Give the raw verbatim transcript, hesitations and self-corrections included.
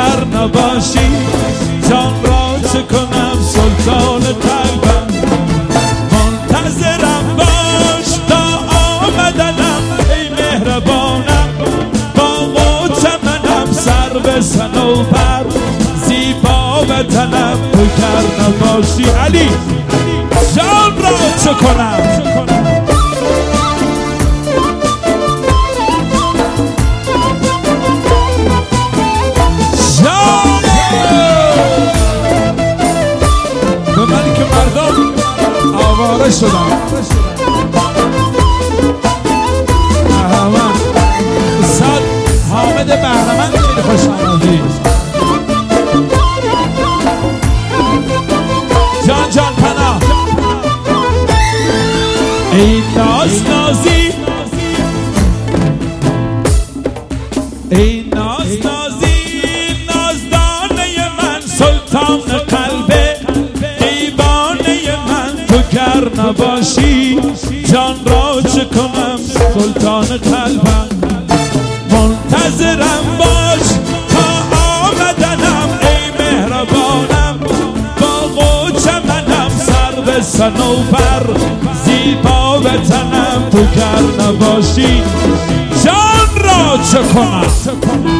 گر نباشی جان را چه کنم سلطان قلبم منتظرم باش تا آمدنم ای مهربانم با قوت منم سر به صنوبر زیبا وطنم تو گر نباشی علی جان را چه کنم به من که مردم آواره شدم احمد استاد حامد بهرمند خیلی خوش آمدی جان جان پناه ای ناز نازی ای ناز نازی نازدانه من سلطان قلبه دیوانه من تو گر نباشی جان را چه کنم سلطان قلبم منتظرم باش تا آمدنم ای مهربانم با قوت منم سر به صنوبر زیبا وطنم تو گر نباشی جان را چه کنم